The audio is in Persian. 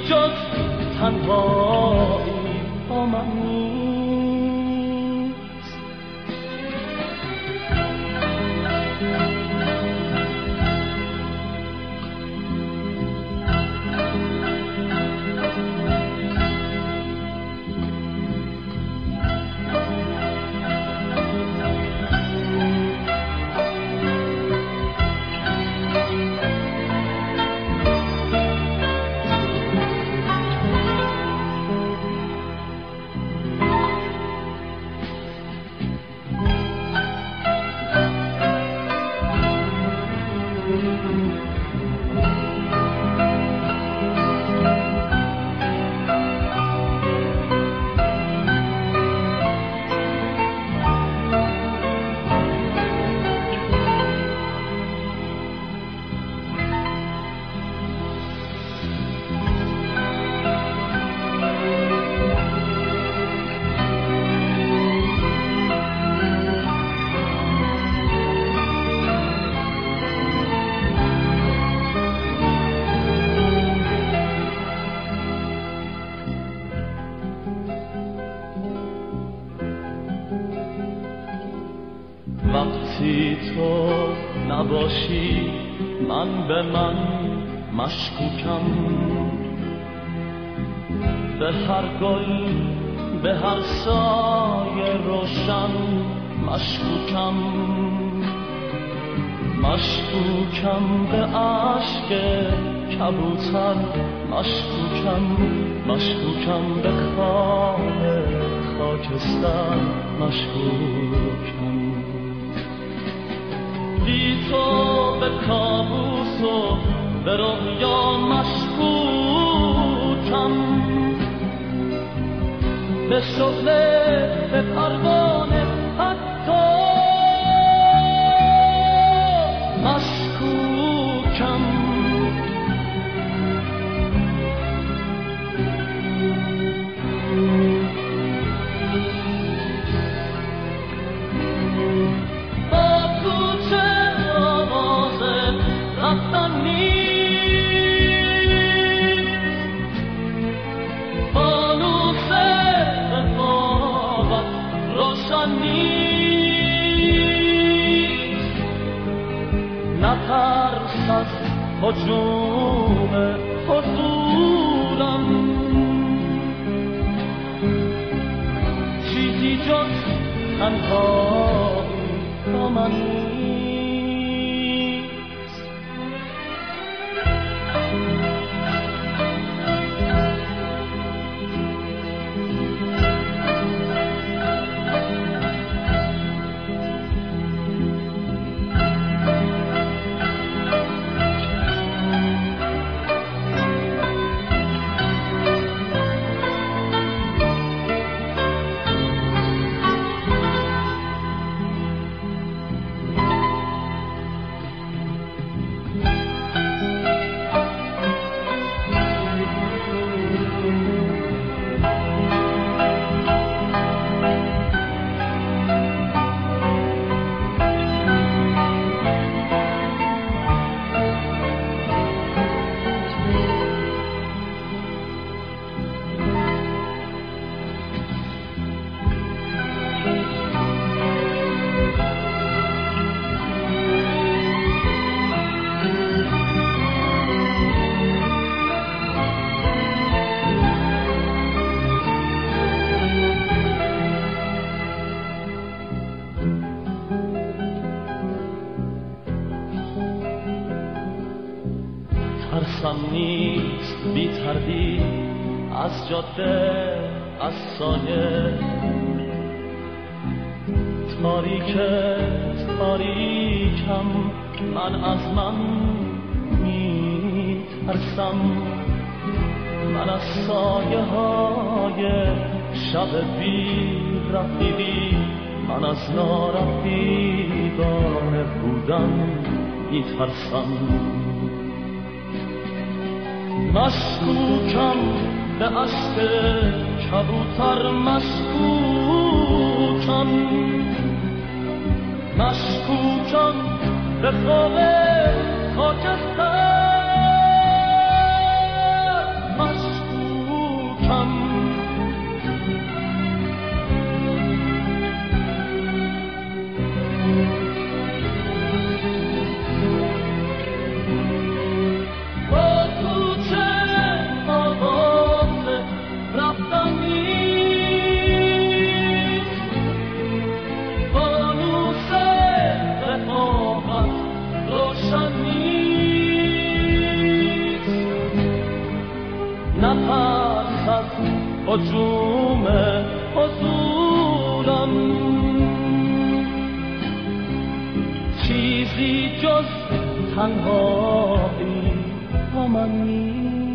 جز تنهایی با من نیست. وقتی تو نباشی من به من مشکوکم، به هر گل به هر سایه روشن مشکوکم، مشکوکم به عشق کبوتر، مشکوکم به خام خاکستر، مشکوکم بی تو به کابوس و به رویا مشکوکم، به شعله به پروانه حتی مشکوکم. نترس از هجوم حضورم، چیزی جز تنهایی با من نیست. ترسم نیست بی تردید از جاده، از سایه تاریکم، من از من می ترسم، من از سایه های شب بی رفیقی، من از نارفیقانه بودن می ترسم. مشکوکم به عشق کبوتر، مشکوکم به خواب خاکستر، نفس از هجوم حضورم چیزی جز تنهایی با من نیست.